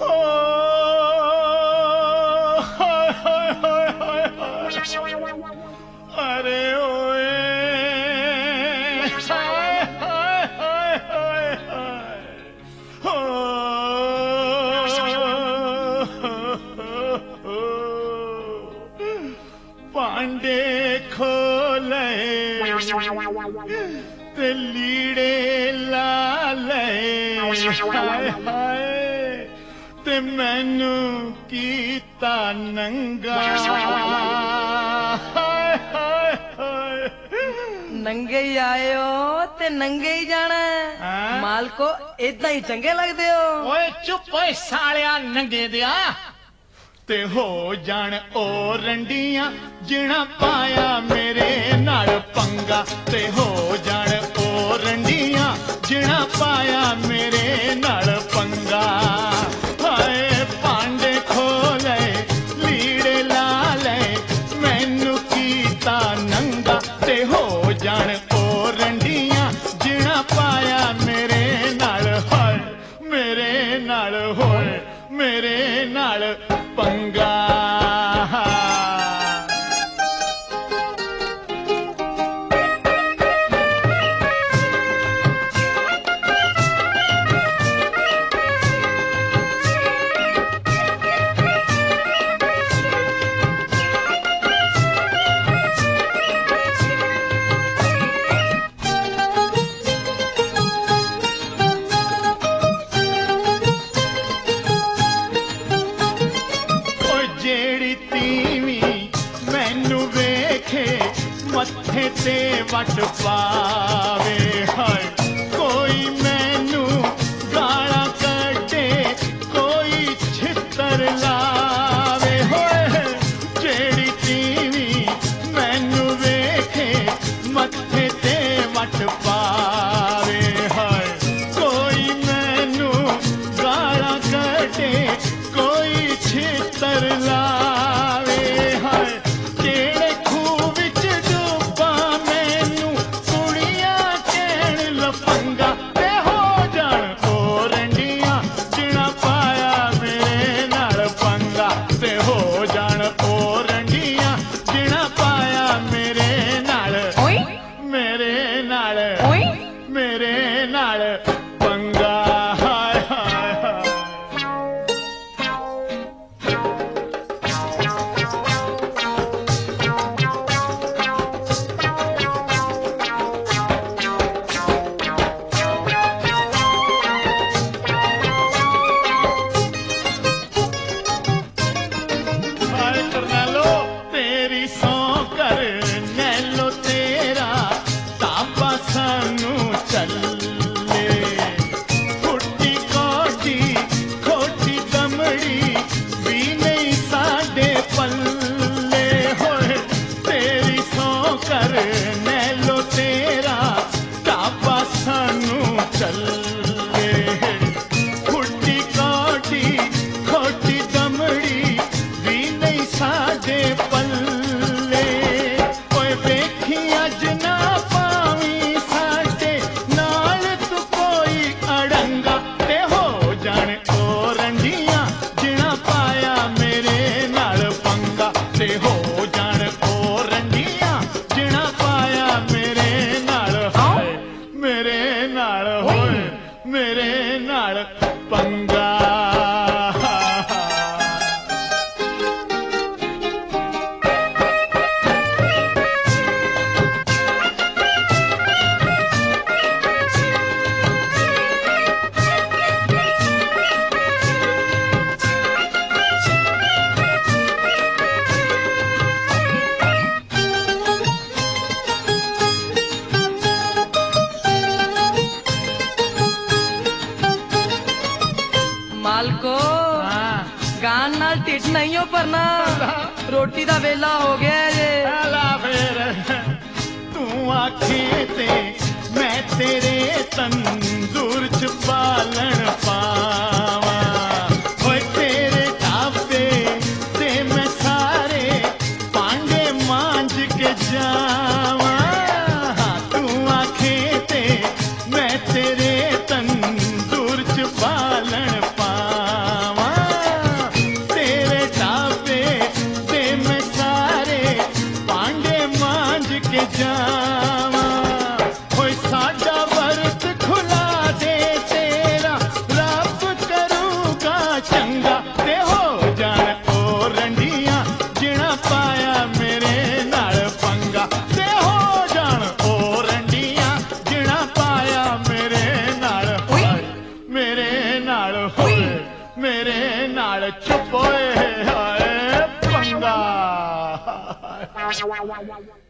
अरे ओए पांडे खोले ते लीड़े लाले हाय हाय ते मैनू कीता नंगा हाय हाय हाय नंगे ही आए हो ते नंगे ही जाना है माल को इतना ही चंगे लगते हो ओए चुप ओए सालिया नंगे दिया ते हो जान ओ रंडियां जिना पाया मेरे नाल पंगा ते हो जान ओ रंडियां जिना पाया मेरे नाल पंगा हाय पांडे खोले लीड़े लाले मैनू कीता नंगा ते हो जान ओ रंडियां जिना पाया मेरे नाल होए मेरे नाल होए मेरे नाल पंगा मत्थे ते वट पावे हाय कोई मैनू गाला कटे कोई छितर लावे होए जेड़ी तीवी मैनू वेखे मत्थे ते वट पावे हाय कोई मैनू गाला कटे कोई छितर लावे हाय मेरे नाल पंगा हाय हाय हाय करनेलो तेरी सौ कर नैलो तेरा ताबा सानू चले फुटी कोटी खोटी दमड़ी भी नहीं साडे पल्ले होए तेरी सौ कर नैलो तेरा ताबा सानू चले फुटी कोटी खोटी दमड़ी भी नहीं साडे पल्ले ओए वेखी अज ना पावी साडे नाल तू कोई अड़ंगा ते हो जाने ओ रंडियां जिना पाया मेरे नाल पंगा ते हो जाने ओ रंडियां जिना पाया मेरे नाल हाय मेरे नाल होए मेरे नाल पंगा मालको गान नाल ढिड नहीं हो भरना रोटी दा वेला हो गया जे ला फिर तू आखे ते मैं तेरे तंदूर च बालन पावा ओए तेरे ढाबे ते मैं सारे पांडे मांझ के जावा तू आखे ते मैं तेरे तंदूर च बालन पावा ਮੇਰੇ ਨਾਲ ਚੁੱਪ ਓਏ ਹਾਏ ਪੰਗਾ